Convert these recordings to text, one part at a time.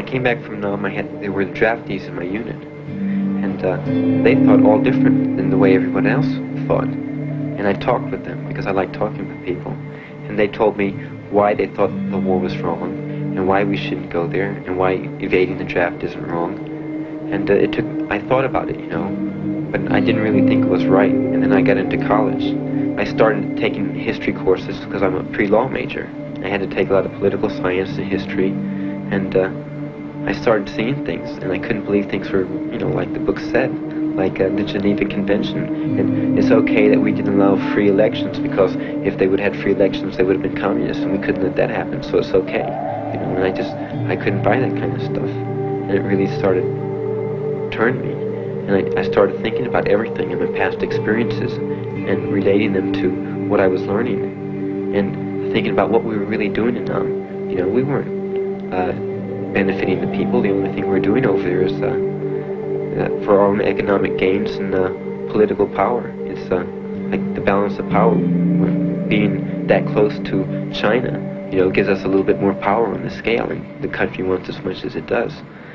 I came back from Nam, there were the draftees in my unit, and they thought all different than the way everyone else thought. And I talked with them because I like talking with people, and they told me why they thought the war was wrong, and why we shouldn't go there, and why evading the draft isn't wrong. And I thought about it, but I didn't really think it was right. And then I got into college. I started taking history courses because I'm a pre-law major. I had to take a lot of political science and history, and I started seeing things, and I couldn't believe things were, like the book said, like the Geneva Convention. And it's okay that we didn't allow free elections, because if they would have had free elections, they would have been communists, and we couldn't let that happen, so it's okay. And I couldn't buy that kind of stuff. And it really started turning me. And I started thinking about everything in my past experiences and relating them to what I was learning. And thinking about what we were really doing in Nam. We weren't benefiting the people. The only thing we're doing over there is for our own economic gains and political power. It's like the balance of power. Being that close to China, gives us a little bit more power on the scale, and the country wants as much as it does.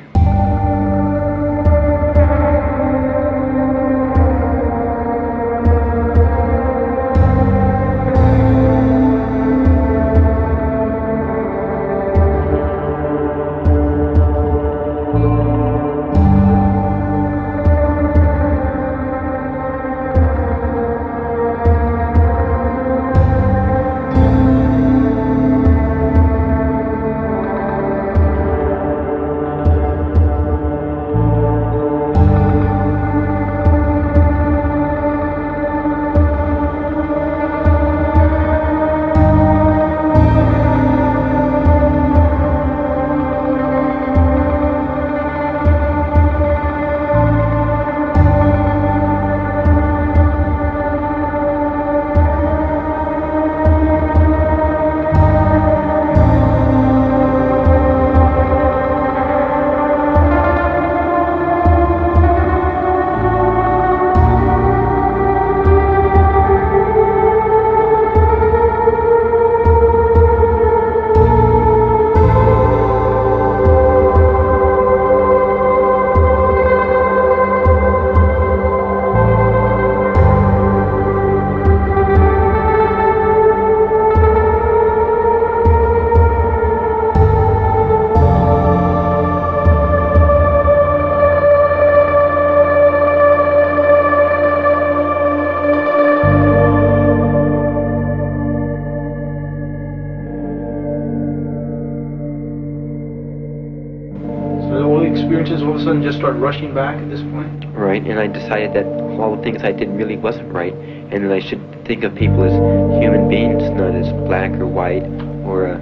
Experiences all of a sudden just start rushing back at this point? Right, and I decided that all the things I did really wasn't right, and that I should think of people as human beings, not as black or white or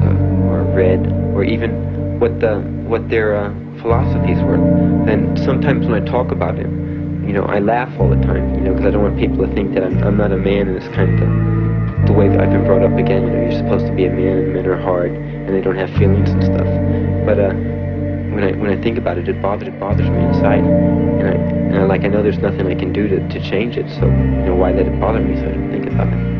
red, or even what their philosophies were. And sometimes when I talk about it, I laugh all the time, because I don't want people to think that I'm not a man, and it's kind of the way that I've been brought up again. You're supposed to be a man, and men are hard, and they don't have feelings and stuff. But when I think about it, it bothers me inside, and I know there's nothing I can do to change it. So why let it bother me? So I don't think about it.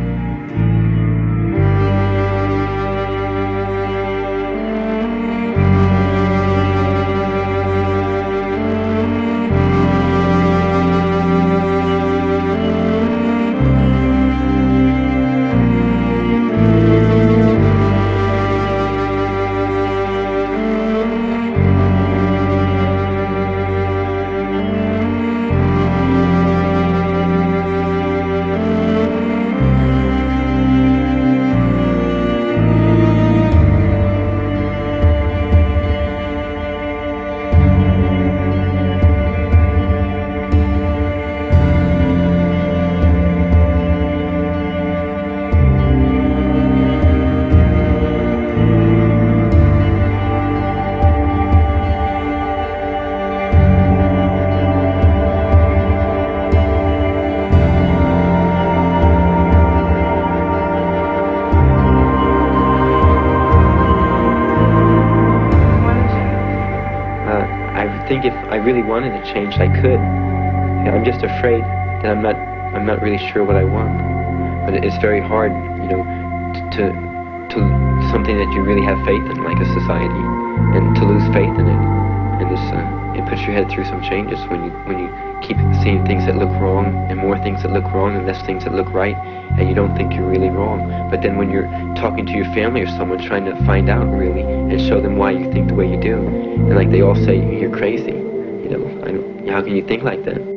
I think if I really wanted to change, I could. I'm just afraid that I'm not really sure what I want. But it's very hard, to something that you really have faith in, like a society, and to lose faith in it, and it puts your head through some changes when you keep seeing things that look wrong, and more things that look wrong, and less things that look right, and you don't think you're really wrong. But then when you're talking to your family or someone, trying to find out really, and show them why you think the way you do, and like they all say, you're crazy, how can you think like that?